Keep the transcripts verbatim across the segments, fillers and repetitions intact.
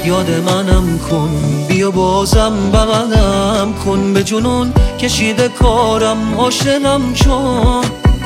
یاد منم کن، بیا بازم بغلم کن، به جنون کشیده کارم عاشقم چون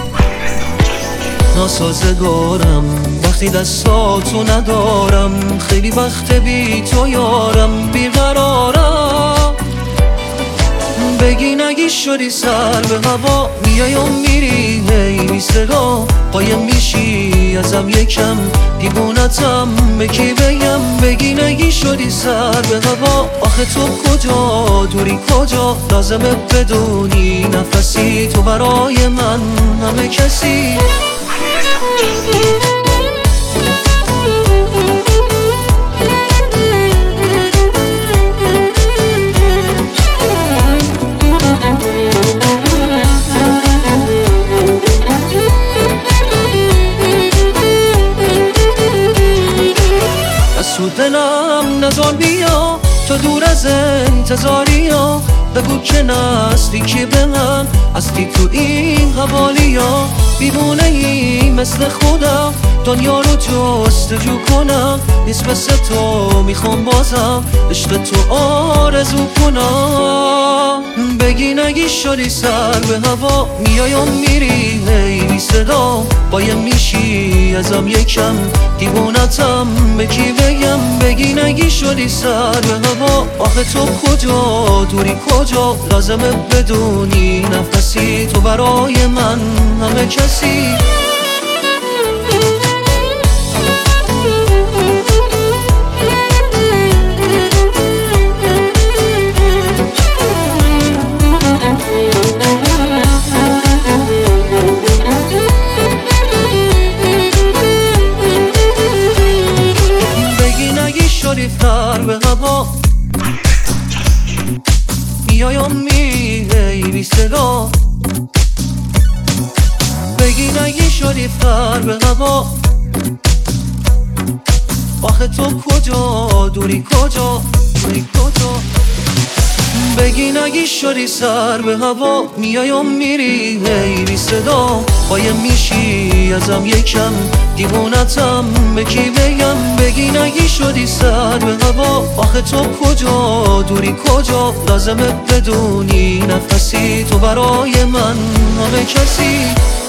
ناسازگارم وقتی دستاتو ندارم، خیلی وقت بی تو یارم بیقرارم. بگی نگی شدی سر به هوا، میای و میری هی بی صدا، قایم میشی ازم یکم دیوونتم به کی بگم. بگی نگی شدی سر به هوا، آخه تو کجا دوری کجا، لازمه بدونی نفسی تو برای من همه کسی. از تو دلم نزار بیا، تو دور از انتظاری ها، بگو که نزدیکی به من هستی تو این حوالی ها. بیمونه ای مثل خودم دنیا رو جستجو کنم، نیست مثل تو میخوام بازم عشق تو آرزو کنم. بگی نگی شدی سر به هوا، میای و میری هی بی صدا، قایم میشی ازم یکم دیوونتم به کی بگم. بگی نگی شدی سر به هوا، آخه تو کجا دوری کجا، لازمه بدونی نفسی تو برای من همه کسی. شدی سر به هوا، میای و میری بی صدا. بگی نگی شدی سر به هوا، آخه تو کجا دوری کجا دوری کجا. بگی نگی شدی سر به هوا، میای و میری هی بی صدا، قایم میشی ازم یکم دیوونتم به کی بگم. بگی نگی شدی سر به هوا، آخه تو کجا دوری کجا، لازمه بدونی نفسی تو برای من همه کسی.